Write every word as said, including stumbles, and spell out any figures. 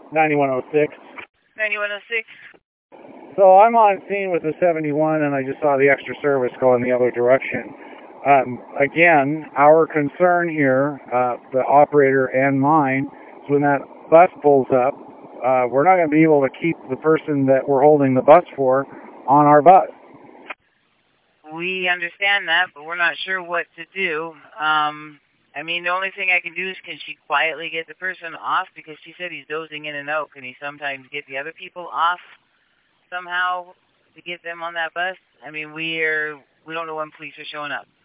ninety-one oh six. ninety-one oh six. So I'm on scene with the seventy-one, and I just saw the extra service go in the other direction. Um, again, our concern here, uh, the operator and mine, is when that bus pulls up, uh, we're not going to be able to keep the person that we're holding the bus for on our bus. We understand that, but we're not sure what to do. Um, I mean, the only thing I can do is can she quietly get the person off, because she said he's dozing in and out. Can he sometimes get the other people off somehow to get them on that bus? I mean, we're, we don't know when police are showing up.